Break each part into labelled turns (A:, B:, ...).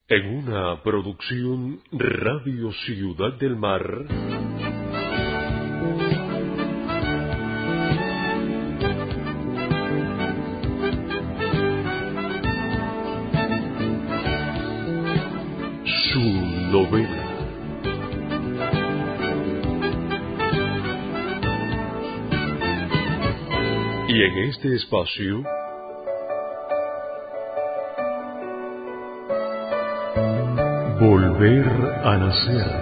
A: En una producción Radio Ciudad del Mar. Su novela. Y en este espacio Volver a nacer.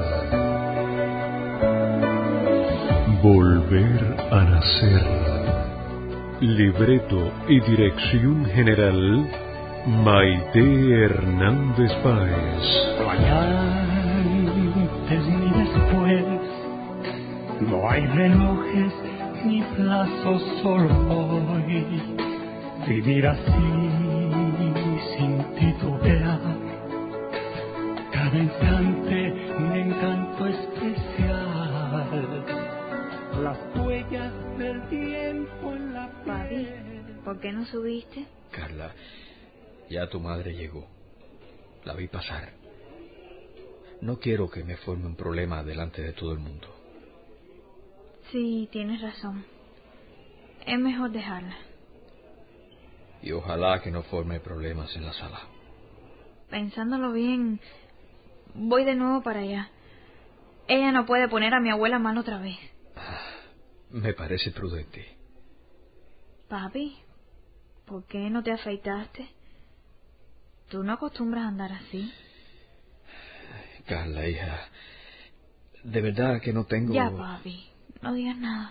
A: Volver a nacer. Libreto y dirección general Maite Hernández Páez.
B: No hay antes ni después, no hay relojes ni plazos, solo hoy. Vivir así sin titubear, cada instante un encanto especial. Las huellas del tiempo en la pared.
C: ¿Por qué no subiste?
D: Carla, ya tu madre llegó. La vi pasar. No quiero que me forme un problema delante de todo el mundo.
C: Sí, tienes razón. Es mejor dejarla.
D: Y ojalá que no forme problemas en la sala.
C: Pensándolo bien, voy de nuevo para allá. Ella no puede poner a mi abuela mal otra vez.
D: Me parece prudente.
C: Papi, ¿por qué no te afeitaste? Tú no acostumbras a andar así.
D: Carla, hija, de verdad que no tengo...
C: Ya, papi, no digas nada.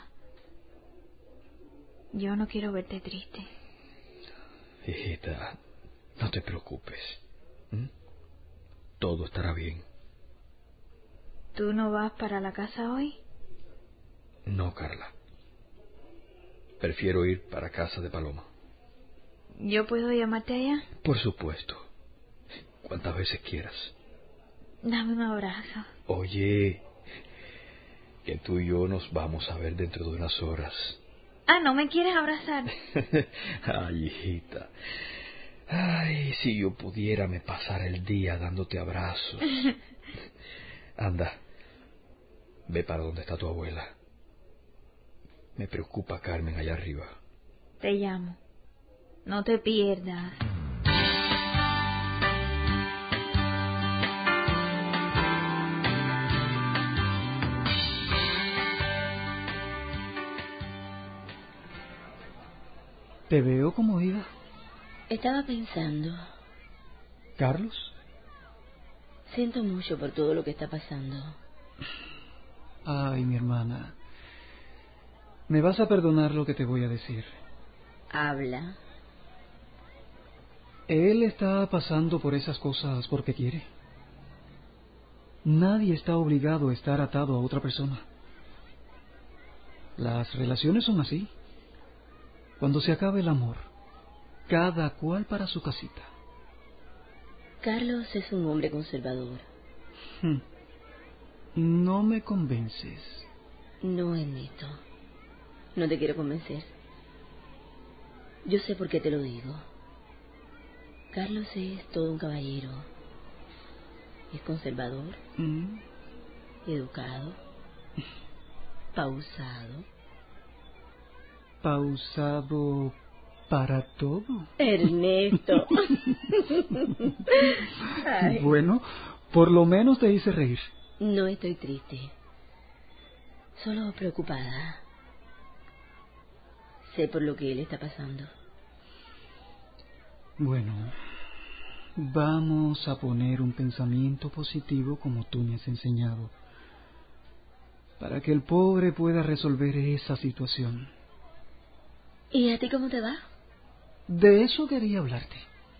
C: Yo no quiero verte triste.
D: Hijita, no te preocupes. Todo estará bien.
C: ¿Tú no vas para la casa hoy?
D: No, Carla. Prefiero ir para casa de Paloma.
C: ¿Yo puedo llamarte allá?
D: Por supuesto. Cuantas veces quieras.
C: Dame un abrazo.
D: Oye, que tú y yo nos vamos a ver dentro de unas horas.
C: Ah, ¿no me quieres abrazar?
D: Ay, hijita. Ay, si yo pudiera me pasara el día dándote abrazos. Anda, ve para donde está tu abuela. Me preocupa Carmen allá arriba.
C: Te llamo. No te pierdas.
E: Te veo conmovida.
F: Estaba pensando.
E: ¿Carlos?
F: Siento mucho por todo lo que está pasando.
E: Ay, mi hermana. Me vas a perdonar lo que te voy a decir.
F: Habla.
E: Él está pasando por esas cosas porque quiere. Nadie está obligado a estar atado a otra persona. Las relaciones son así. Cuando se acaba el amor, cada cual para su casita.
F: Carlos es un hombre conservador.
E: No me convences.
F: No, Ernesto. No te quiero convencer. Yo sé por qué te lo digo. Carlos es todo un caballero. Es conservador, educado, pausado.
E: ¿Pausado para todo?
F: Ernesto.
E: Bueno, por lo menos te hice reír.
F: No estoy triste. Solo preocupada. Sé por lo que él está pasando.
E: Bueno, vamos a poner un pensamiento positivo como tú me has enseñado, para que el pobre pueda resolver esa situación.
F: ¿Y a ti cómo te va?
E: De eso quería hablarte.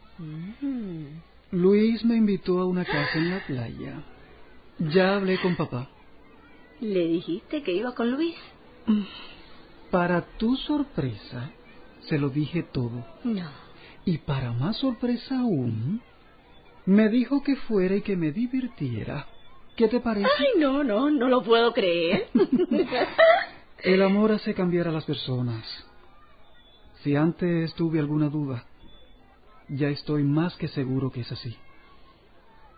E: Luis me invitó a una casa en la playa. Ya hablé con papá.
F: ¿Le dijiste que iba con Luis?
E: Para tu sorpresa, se lo dije todo.
F: No.
E: Y para más sorpresa aún, me dijo que fuera y que me divirtiera. ¿Qué te parece?
F: Ay, no lo puedo creer.
E: El amor hace cambiar a las personas. Si antes tuve alguna duda, ya estoy más que seguro que es así.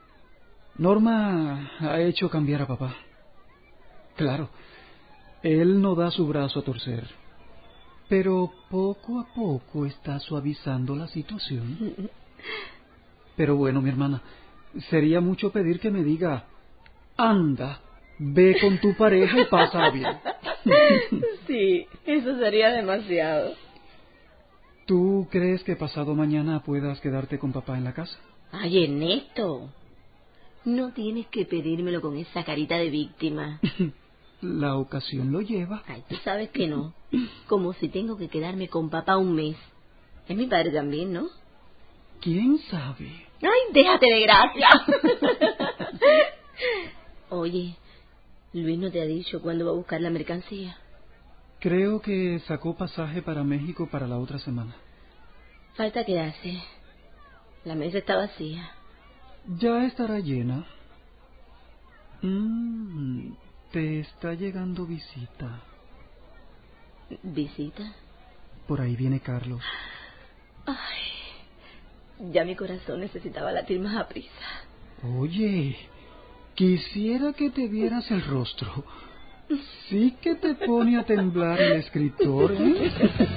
E: Norma ha hecho cambiar a papá. Claro, él no da su brazo a torcer, pero poco a poco está suavizando la situación. Pero bueno, mi hermana, sería mucho pedir que me diga, anda, ve con tu pareja y pasa bien.
F: Sí, eso sería demasiado.
E: ¿Tú crees que pasado mañana puedas quedarte con papá en la casa?
F: Ay, Ernesto, no tienes que pedírmelo con esa carita de víctima.
E: La ocasión lo lleva.
F: Ay, tú sabes que no. Como si tengo que quedarme con papá un mes. Es mi padre también, ¿no?
E: ¿Quién sabe?
F: Ay, déjate de gracia. Oye, Luis no te ha dicho cuándo va a buscar la mercancía.
E: Creo que sacó pasaje para México para la otra semana.
F: Falta quedarse. La mesa está vacía.
E: Ya estará llena. Te está llegando visita.
F: ¿Visita?
E: Por ahí viene Carlos.
F: Ay, ya mi corazón necesitaba latir más aprisa.
E: Oye, quisiera que te vieras el rostro. Sí que te pone a temblar el escritor, ¿eh?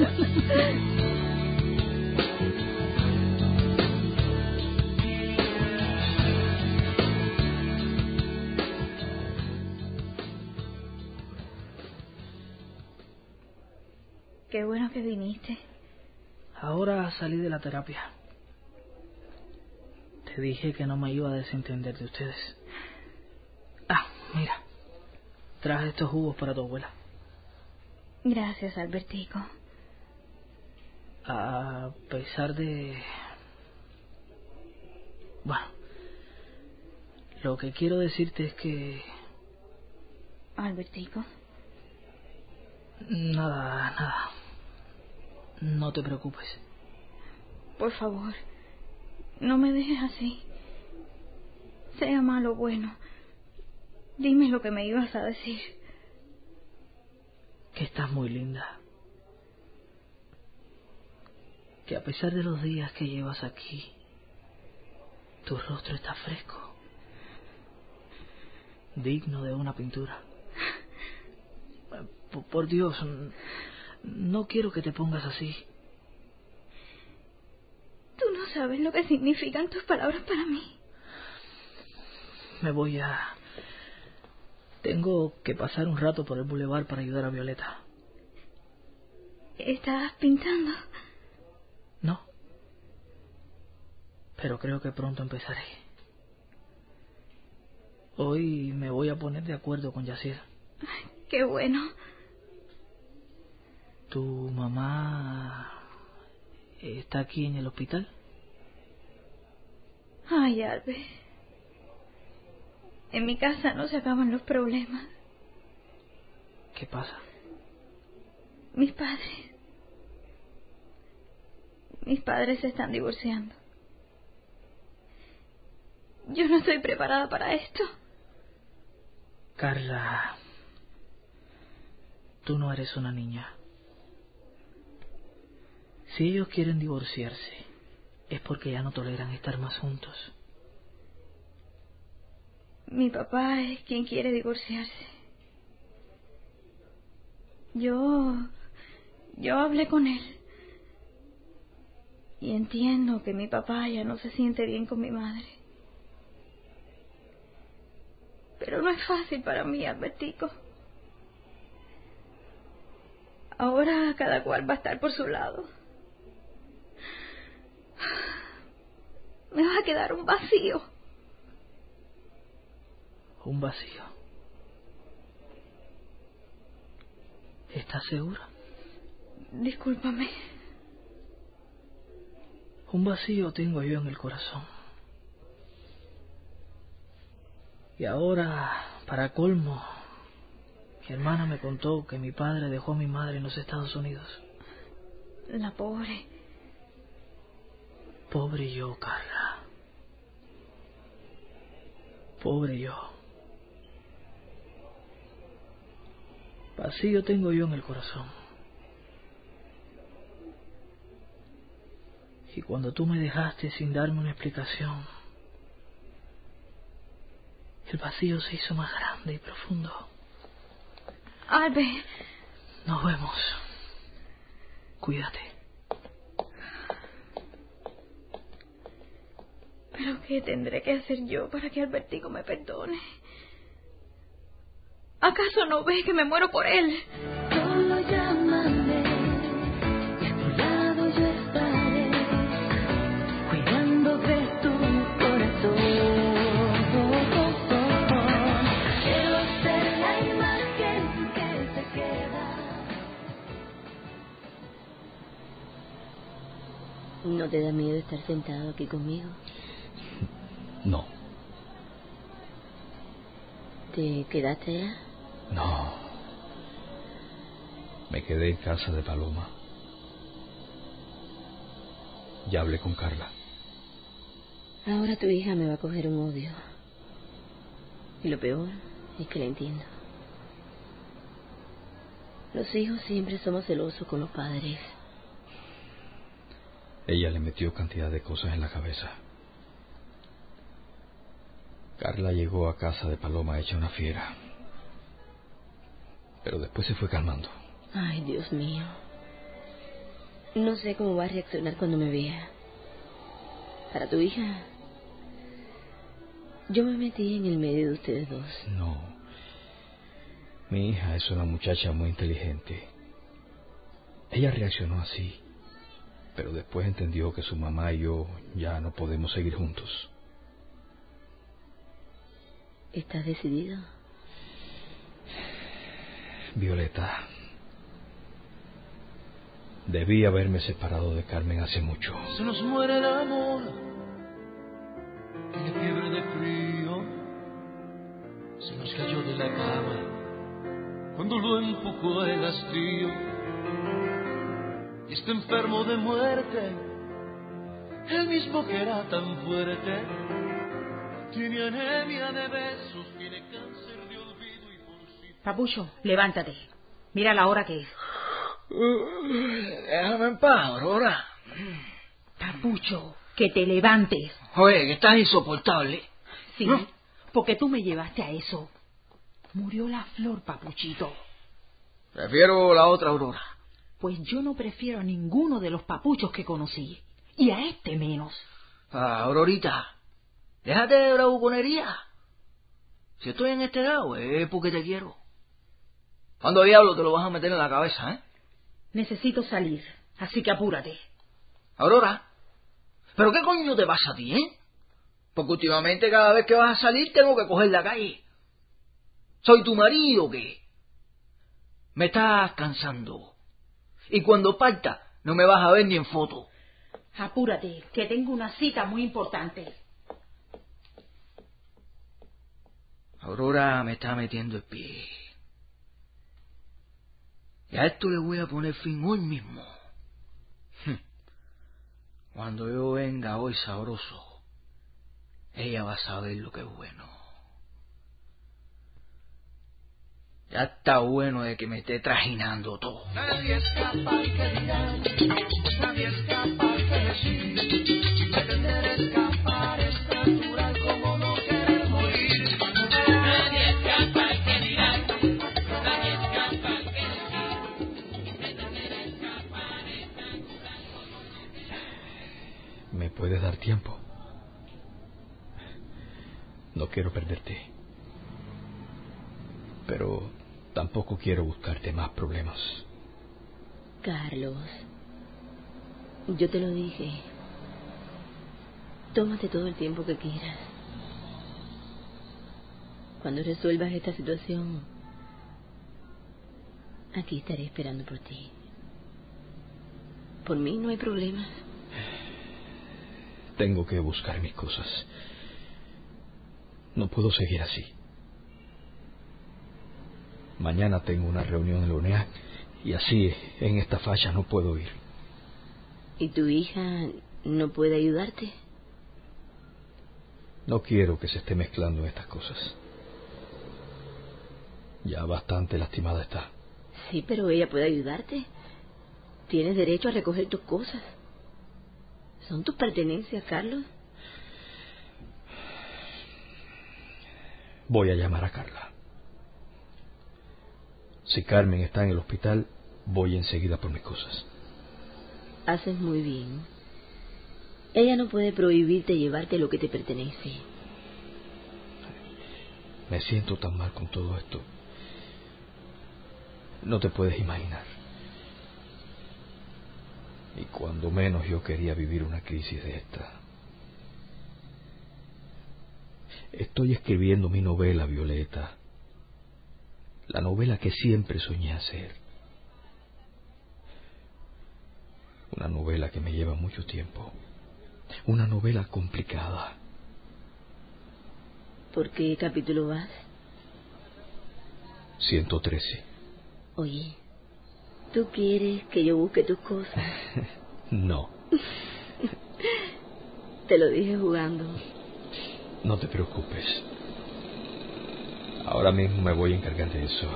C: Qué bueno que viniste.
G: Ahora salí de la terapia. Te dije que no me iba a desentender de ustedes. Ah, mira. Traje estos jugos para tu abuela.
C: Gracias, Albertico.
G: A pesar de... Bueno, lo que quiero decirte es que...
C: Albertico.
G: Nada. No te preocupes.
C: Por favor, no me dejes así. Sea malo o bueno, dime lo que me ibas a decir.
G: Que estás muy linda. Que a pesar de los días que llevas aquí, tu rostro está fresco, digno de una pintura. Por Dios, no quiero que te pongas así.
C: Tú no sabes lo que significan tus palabras para mí.
G: Tengo que pasar un rato por el bulevar para ayudar a Violeta.
C: ¿Estás pintando?
G: No. Pero creo que pronto empezaré. Hoy me voy a poner de acuerdo con Yacir.
C: Qué bueno.
G: ¿Tu mamá está aquí en el hospital?
C: Ay, Albert. En mi casa no se acaban los problemas.
G: ¿Qué pasa?
C: Mis padres se están divorciando. Yo no estoy preparada para esto.
G: Carla, tú no eres una niña. Si ellos quieren divorciarse, es porque ya no toleran estar más juntos.
C: Mi papá es quien quiere divorciarse. Yo hablé con él. Y entiendo que mi papá ya no se siente bien con mi madre. Pero no es fácil para mí, Albertico. Ahora cada cual va a estar por su lado. Me va a quedar un vacío.
G: Un vacío. ¿Estás segura?
C: Discúlpame.
G: Un vacío tengo yo en el corazón. Y ahora, para colmo, mi hermana me contó que mi padre dejó a mi madre en los Estados Unidos.
C: La pobre.
G: Pobre yo, Carla. Pobre yo. Vacío tengo yo en el corazón. Y cuando tú me dejaste sin darme una explicación, El vacío se hizo más grande y profundo.
C: Albert.
G: Nos vemos. Cuídate.
C: ¿Pero qué tendré que hacer yo para que Albertico me perdone? ¿Acaso no ves que me muero por él?
F: Solo llámame, y a tu lado yo estaré, cuidando de tu corazón. Quiero ser la imagen que se queda. ¿No te da miedo estar sentado aquí conmigo?
D: No.
F: ¿Te quedaste ya?
D: No. Me quedé en casa de Paloma. Ya hablé con Carla.
F: Ahora tu hija me va a coger un odio. Y lo peor es que la entiendo. Los hijos siempre somos celosos con los padres.
D: Ella le metió cantidad de cosas en la cabeza. Carla llegó a casa de Paloma hecha una fiera. Pero después se fue calmando.
F: Ay, Dios mío. No sé cómo va a reaccionar cuando me vea. Para tu hija, yo me metí en el medio de ustedes dos.
D: No. Mi hija es una muchacha muy inteligente. Ella reaccionó así, pero después entendió que su mamá y yo ya no podemos seguir juntos.
F: ¿Estás decidido?
D: Violeta, debí haberme separado de Carmen hace mucho.
H: Se nos muere el amor, tiene fiebre de frío, se nos cayó de la cama cuando lo empujó el hastío, y está enfermo de muerte, el mismo que era tan fuerte, tiene anemia de besos, tiene cáncer de olvido y por si...
I: Papucho, levántate. Mira la hora que es.
G: Déjame en paz, Aurora.
I: Papucho, que te levantes.
G: Oye, que estás insoportable.
I: Sí,
G: ¿no?
I: Porque tú me llevaste a eso. Murió la flor, papuchito.
G: Prefiero la otra Aurora.
I: Pues yo no prefiero a ninguno de los papuchos que conocí. Y a este menos.
G: Aurorita, déjate de bravuconería. Si estoy en este lado es porque te quiero. ¿Cuándo diablo te lo vas a meter en la cabeza,
I: Necesito salir, así que apúrate.
G: Aurora, ¿pero qué coño te pasa a ti, Porque últimamente cada vez que vas a salir tengo que coger la calle. ¿Soy tu marido o qué? Me estás cansando. Y cuando parta no me vas a ver ni en foto.
I: Apúrate, que tengo una cita muy importante.
G: Aurora me está metiendo el pie. Y a esto le voy a poner fin hoy mismo. Cuando yo venga hoy sabroso, ella va a saber lo que es bueno. Ya está bueno de que me esté trajinando todo.
H: Nadie es capaz de mirar, nadie es capaz de decir, pretender escapar es natural como no querer morir. Nadie es capaz de mirar, nadie es capaz de decir, pretender escapar es natural como no querer.
D: ¿Me puedes dar tiempo? No quiero perderte. Pero tampoco quiero buscarte más problemas.
F: Carlos, yo te lo dije. Tómate todo el tiempo que quieras. Cuando resuelvas esta situación, aquí estaré esperando por ti. Por mí no hay problemas.
D: Tengo que buscar mis cosas. No puedo seguir así. Mañana tengo una reunión en la UNEA y así, en esta facha, no puedo ir.
F: ¿Y tu hija no puede ayudarte?
D: No quiero que se esté mezclando en estas cosas. Ya bastante lastimada está.
F: Sí, pero ella puede ayudarte. Tienes derecho a recoger tus cosas. Son tus pertenencias, Carlos.
D: Voy a llamar a Carla. Si Carmen está en el hospital, voy enseguida por mis cosas.
F: Haces muy bien. Ella no puede prohibirte llevarte lo que te pertenece.
D: Me siento tan mal con todo esto. No te puedes imaginar. Y cuando menos yo quería vivir una crisis de esta. Estoy escribiendo mi novela, Violeta. La novela que siempre soñé hacer. Una novela que me lleva mucho tiempo. Una novela complicada.
F: ¿Por qué capítulo vas?
D: 113.
F: Oye, ¿tú quieres que yo busque tus cosas?
D: No.
F: Te lo dije jugando.
D: No te preocupes. Ahora mismo me voy a encargar de eso.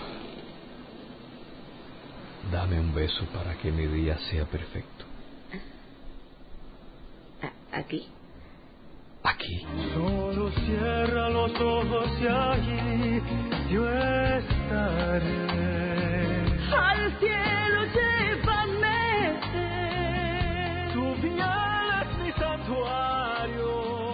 D: Dame un beso para que mi día sea perfecto.
F: ¿Aquí?
D: Aquí.
B: Solo cierra los ojos y allí yo estaré. Al cielo llévame. Tu piel es mi santuario.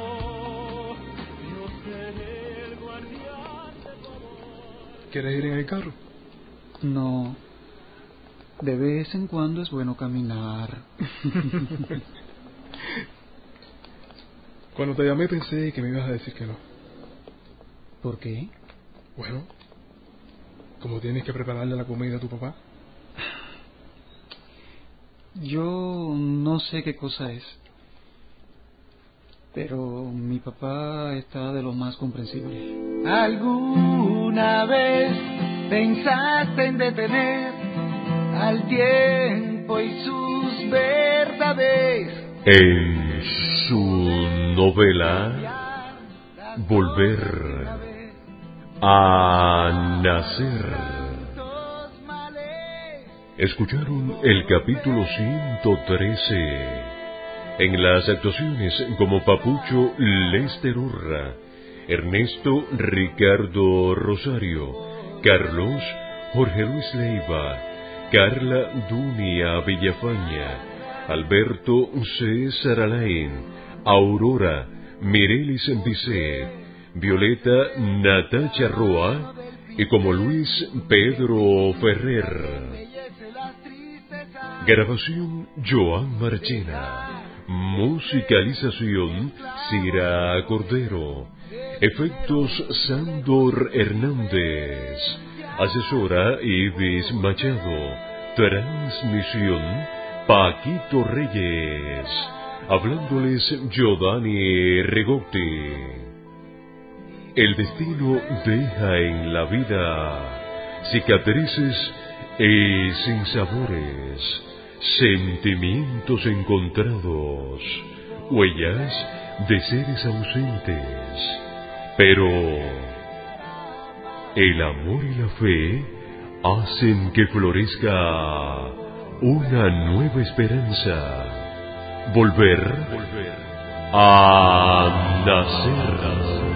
B: Yo seré el guardián de tu amor.
A: ¿Quieres ir en el carro?
E: No. De vez en cuando es bueno caminar.
A: Cuando te llamé pensé que me ibas a decir que no.
E: ¿Por qué?
A: Bueno, como tienes que prepararle la comida a tu papá.
E: Yo no sé qué cosa es. Pero mi papá está de lo más comprensible.
H: ¿Alguna vez pensaste en detener al tiempo y sus verdades?
A: En su novela Volver a Nacer. Escucharon el capítulo 113. En las actuaciones como Papucho Lester Urra, Ernesto Ricardo Rosario, Carlos Jorge Luis Leiva, Carla Dunia Villafaña, Alberto César Alain, Aurora Mirelis Bisset, Violeta Natacha Roa y como Luis Pedro Ferrer. Grabación Joan Marchena. Musicalización Cira Cordero. Efectos Sándor Hernández. Asesora Ibis Machado. Transmisión Paquito Reyes. Hablándoles Giovanni Rigotti. El destino deja en la vida cicatrices y sinsabores, sentimientos encontrados, huellas de seres ausentes. Pero el amor y la fe hacen que florezca una nueva esperanza. Volver a nacer.